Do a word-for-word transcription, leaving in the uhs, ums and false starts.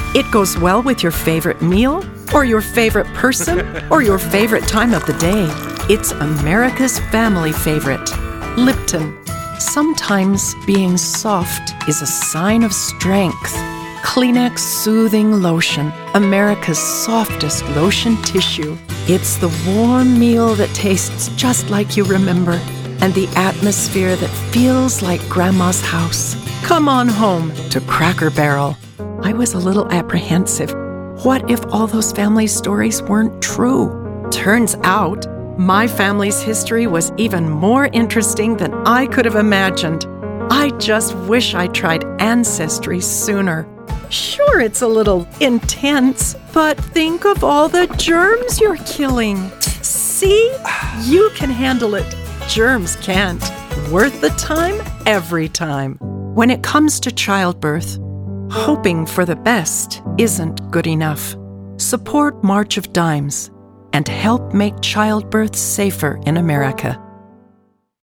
It goes well with your favorite meal, or your favorite person, or your favorite time of the day. It's America's family favorite, Lipton. Sometimes being soft is a sign of strength. Kleenex Soothing Lotion, America's softest lotion tissue. It's the warm meal that tastes just like you remember, and the atmosphere that feels like Grandma's house. Come on home to Cracker Barrel. I was a little apprehensive. What if all those family stories weren't true? Turns out, my family's history was even more interesting than I could have imagined. I just wish I tried Ancestry sooner. Sure, it's a little intense, but think of all the germs you're killing. See? You can handle it. Germs can't. Worth the time, every time. When it comes to childbirth, hoping for the best isn't good enough. Support March of Dimes and help make childbirth safer in America.